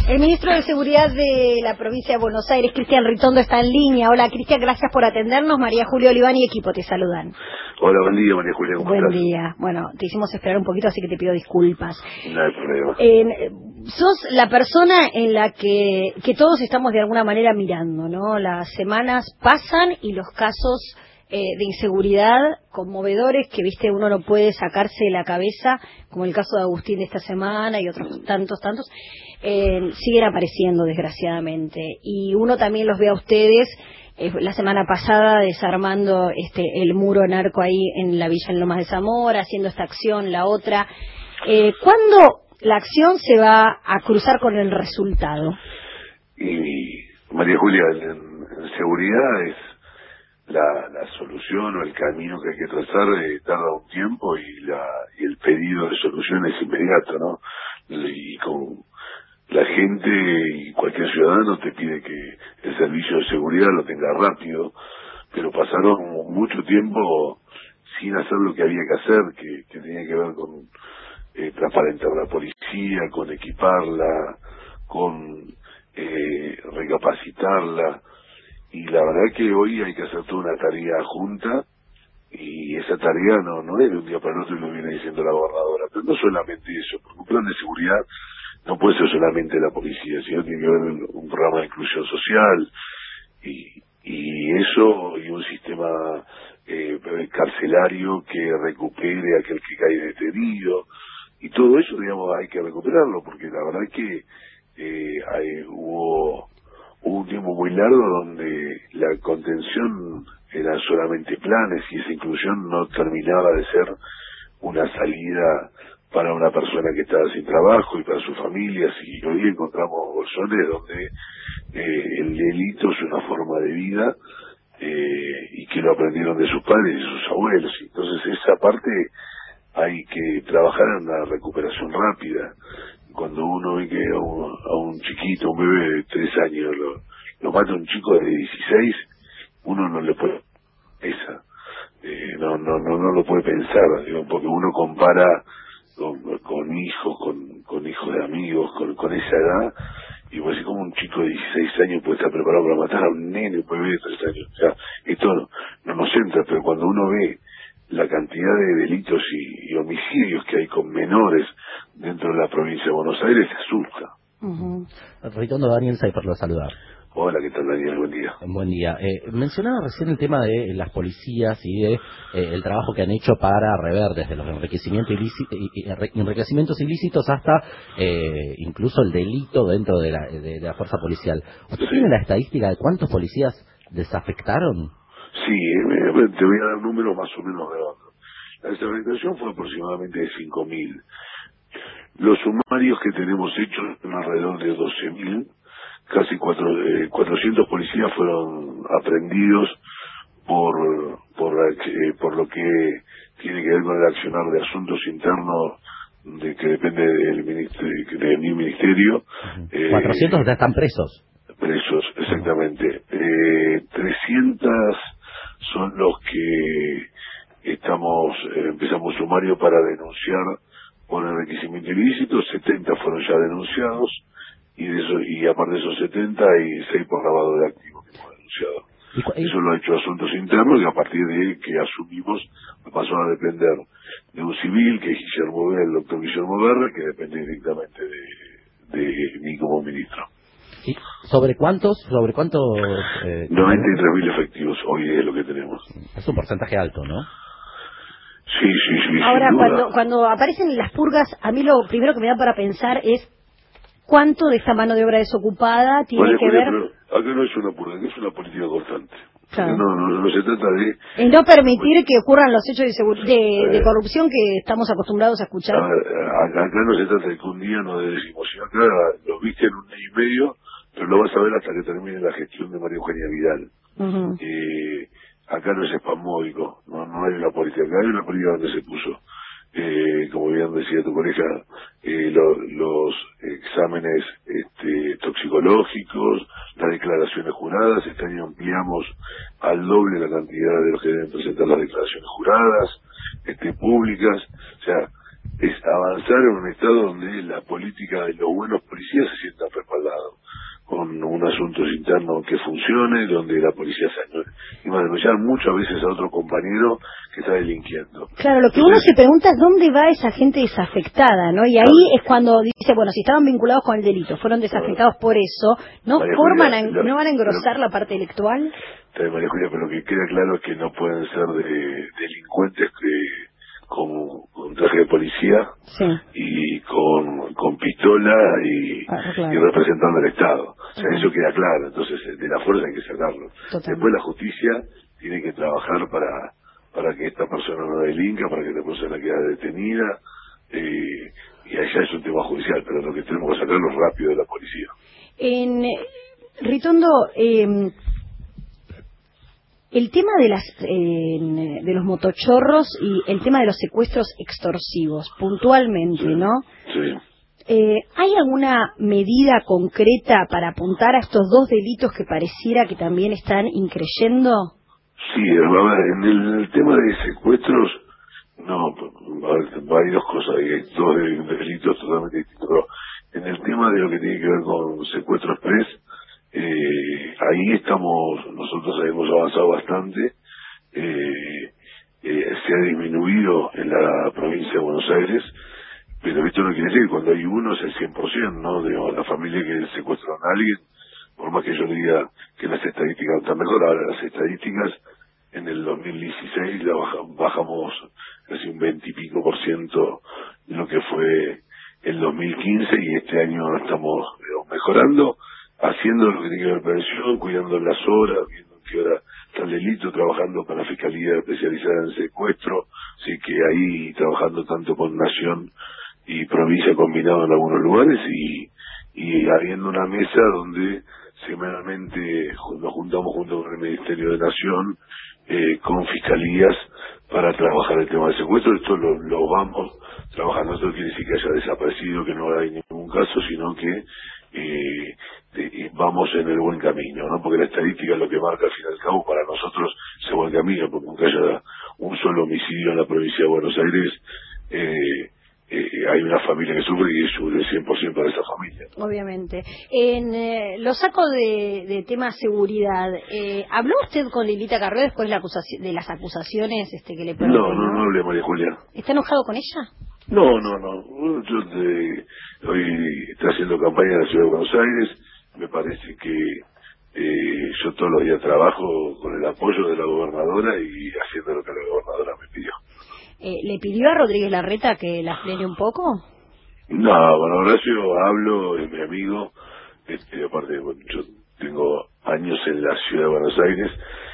El ministro de Seguridad de la provincia de Buenos Aires, Cristian Ritondo, está en línea. Hola, Cristian, gracias por atendernos. María Julia Oliván y equipo te saludan. Hola, buen día, María Julia, ¿cómo estás? Buen día. Bueno, te hicimos esperar un poquito, así que te pido disculpas. No hay problema. Sos la persona en la que todos estamos de alguna manera mirando, ¿no? Las semanas pasan y los casos de inseguridad conmovedores que, viste, uno no puede sacarse de la cabeza, como el caso de Agustín de esta semana y otros tantos, siguen apareciendo, desgraciadamente. Y uno también los ve a ustedes, la semana pasada desarmando el muro narco ahí en la Villa en Lomas de Zamora, haciendo esta acción, la otra. ¿Cuándo la acción se va a cruzar con el resultado? Y María Julia, en seguridad es la solución o el camino que hay que trazar, tarda un tiempo y el pedido de solución es inmediato, ¿no? Y con la gente y cualquier ciudadano te pide que el servicio de seguridad lo tenga rápido, pero pasaron mucho tiempo sin hacer lo que había que hacer, que tenía que ver con transparentar la policía, con equiparla, con recapacitarla. Y la verdad que hoy hay que hacer toda una tarea junta, y esa tarea no es de un día para el otro, y lo viene diciendo la gobernadora. Pero no solamente eso, porque un plan de seguridad no puede ser solamente la policía, sino tiene que haber un programa de inclusión social, y eso, y un sistema carcelario que recupere a aquel que cae detenido, y todo eso, digamos, hay que recuperarlo, porque la verdad es que hubo un tiempo muy largo donde la contención eran solamente planes, y esa inclusión no terminaba de ser una salida para una persona que estaba sin trabajo y para sus familias. Y hoy encontramos bolsones donde el delito es una forma de vida, y que lo aprendieron de sus padres y de sus abuelos. Entonces esa parte hay que trabajar en la recuperación rápida. Cuando uno ve que a un chiquito, un bebé de 3 años lo mata un chico de 16, uno no le puede no lo puede pensar, digo, porque uno compara con hijos, con hijos de amigos, con esa edad, y pues así como un chico de 16 años puede estar preparado para matar a un nene, un bebé de 3 años. O sea, esto no nos entra, pero cuando uno ve la cantidad de delitos y homicidios que hay con menores dentro de la provincia de Buenos Aires, se asusta. Ritondo, Daniel Saifer lo saludar. Hola, ¿qué tal, Daniel? Buen día. Buen día. Mencionaba recién el tema de las policías y de el trabajo que han hecho para rever desde los enriquecimientos ilícitos hasta incluso el delito dentro de la fuerza policial. ¿Usted tiene la estadística de cuántos policías desafectaron? Sí, te voy a dar números más o menos redondos. La desafectación fue aproximadamente de 5.000. Los sumarios que tenemos hechos son alrededor de 12.000. Casi 400 policías fueron aprendidos por lo que tiene que ver con el accionar de asuntos internos que depende de mi ministerio. 400 ya están presos. Presos, exactamente. 300 son los que empezamos sumario para denunciar por enriquecimiento ilícito. 70 fueron ya denunciados, y aparte de esos 70 hay 6 por lavado de activos que hemos denunciado. Eso lo ha hecho Asuntos Internos, y a partir de que asumimos pasó a depender de un civil, que es el doctor Guillermo Berra, que depende directamente de mí como ministro. ¿Y sobre cuántos? 93.000 efectivos hoy es lo que tenemos. Es un porcentaje alto, ¿no? Sí. Ahora, cuando aparecen las purgas, a mí lo primero que me da para pensar es cuánto de esta mano de obra desocupada tiene que ver. Pero acá no es una purga, es una política constante. Claro. No se trata de... Y no permitir que ocurran los hechos de corrupción que estamos acostumbrados a escuchar. Acá no se trata de que un día nos decimos, si acá lo viste en un día y medio, pero lo vas a ver hasta que termine la gestión de María Eugenia Vidal. Acá no es espasmódico, no hay una política, acá hay una política donde se puso, como bien decía tu colega, los exámenes toxicológicos, las declaraciones juradas. Este año ampliamos al doble la cantidad de los que deben presentar las declaraciones juradas, públicas. O sea, es avanzar en un estado donde la política de los buenos policías se sientan respaldados. asuntos internos que funcione, donde la policía se iba a denunciar muchas veces a otro compañero que está delinquiendo. Claro, lo que uno se pregunta es dónde va esa gente desafectada, ¿no? Y ahí es cuando dice, bueno, si estaban vinculados con el delito, fueron desafectados por eso, ¿no no van a engrosar la parte intelectual? María Julia, pero lo que queda claro es que no pueden ser delincuentes con traje de policía, sí, y con pistola claro, y representando al Estado. O sea, eso queda claro. Entonces, de la fuerza hay que sacarlo. Totalmente. Después la justicia tiene que trabajar para que esta persona no delinca, para que esta persona quede detenida, y allá es un tema judicial, pero lo que tenemos que sacarlo es rápido de la policía. Ritondo, el tema de los motochorros y el tema de los secuestros extorsivos, puntualmente, sí, ¿no? Sí. ¿Hay alguna medida concreta para apuntar a estos dos delitos que pareciera que también están increyendo? Sí, en el tema de secuestros, no, hay dos cosas, hay dos delitos totalmente distintos, pero en el tema de lo que tiene que ver con secuestro express, ahí nosotros hemos avanzado bastante, se ha disminuido en la provincia de Buenos Aires, pero esto no quiere decir que cuando hay uno es el 100%, ¿no? Digamos, la familia que secuestran a alguien, por más que yo diga que las estadísticas están mejor, ahora las estadísticas en el 2016 bajamos casi un 20 y pico % de lo que fue el 2015, y este año estamos mejorando, haciendo lo que tiene que ver prevención, cuidando las horas, viendo en qué hora está el delito, trabajando con la Fiscalía especializada en secuestro, así que ahí trabajando tanto con Nación y provincia combinado en algunos lugares, y habiendo una mesa donde semanalmente nos juntamos junto con el Ministerio de Nación, con fiscalías, para trabajar el tema del secuestro. Esto lo vamos trabajando. Esto quiere decir que haya desaparecido, que no hay ningún caso, sino que vamos en el buen camino, ¿no? Porque la estadística es lo que marca, al fin y al cabo, para nosotros ese buen camino, porque aunque haya un solo homicidio en la provincia de Buenos Aires, hay una familia que sufre, y sufre 100% para esa familia. Obviamente. Lo saco de tema seguridad. ¿Habló usted con Lilita Carrió después de las acusaciones que le ponen? No hablé, María Julia. ¿Está enojado con ella? No. Yo hoy estoy haciendo campaña en la ciudad de Buenos Aires. Me parece que yo todos los días trabajo con el apoyo de la gobernadora y haciendo lo que la gobernadora me pidió. ¿Le pidió a Rodríguez Larreta que la frene un poco? No, con Horacio hablo, es mi amigo. Aparte, yo tengo años en la ciudad de Buenos Aires,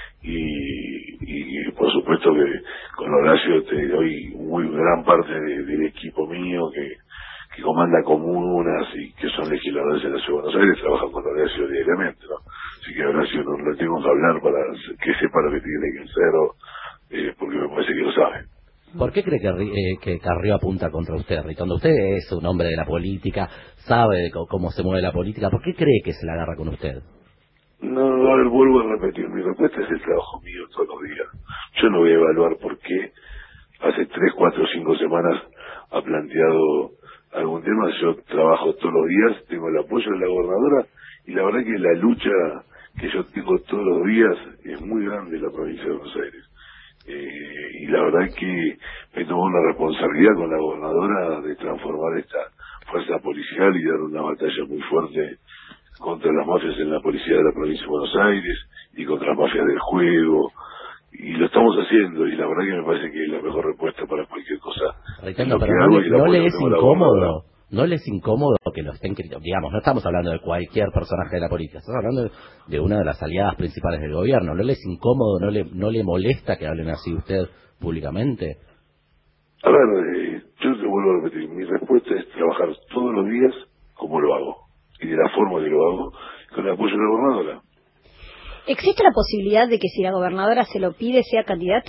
y por supuesto que con Horacio te doy muy gran parte del equipo mío que comanda comunas y que son legisladores en la ciudad de Buenos Aires, trabajan con Horacio diariamente, ¿no? Así que Horacio no le tengo que hablar para que sepa lo que tiene que hacer, porque me parece que lo sabe. ¿Por qué cree que Carrió apunta contra usted, Ritondo? Usted es un hombre de la política, sabe cómo se mueve la política. ¿Por qué cree que se la agarra con usted? No, a ver, vuelvo a repetir. Mi respuesta es el trabajo mío todos los días. Yo no voy a evaluar por qué hace 3, 4, 5 semanas ha planteado algún tema. Yo trabajo todos los días, tengo el apoyo de la gobernadora, y la verdad que la lucha que yo tengo todos los días es muy grande en la provincia de Buenos Aires. Y la verdad es que me tomó una responsabilidad con la gobernadora de transformar esta fuerza policial y dar una batalla muy fuerte contra las mafias en la policía de la provincia de Buenos Aires y contra las mafias del juego, y lo estamos haciendo, y la verdad que me parece que es la mejor respuesta para cualquier cosa. Ritondo, pero no le es incómodo. ¿No le es incómodo que lo estén criticando? Digamos, no estamos hablando de cualquier personaje de la política, estamos hablando de una de las aliadas principales del gobierno. ¿No le es incómodo, no le molesta que hablen así usted públicamente? A ver, yo te vuelvo a repetir, mi respuesta es trabajar todos los días como lo hago, y de la forma que lo hago, con el apoyo de la gobernadora. ¿Existe la posibilidad de que si la gobernadora se lo pide sea candidato?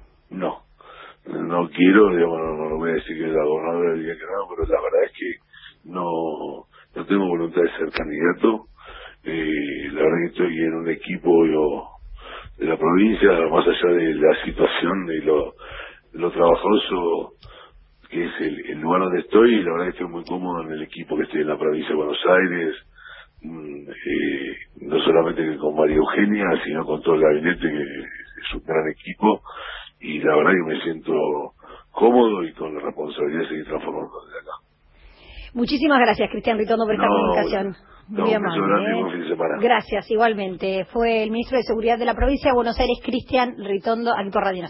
No quiero, digamos, no voy a decir que la gobernadora diga que no, pero la verdad es que no tengo voluntad de ser candidato. La verdad que estoy en un equipo de la provincia, más allá de la situación de lo trabajoso que es el lugar donde estoy, y la verdad que estoy muy cómodo en el equipo que estoy en la provincia de Buenos Aires, no solamente con María Eugenia, sino con todo el gabinete, que es un gran equipo, y la verdad que me siento cómodo y con la responsabilidad de seguir transformando desde acá. Muchísimas gracias, Cristian Ritondo, por esta comunicación. Muy amable. Buen fin de semana. Gracias, igualmente. Fue el ministro de Seguridad de la provincia de Buenos Aires, Cristian Ritondo, aquí por Radio Nacional.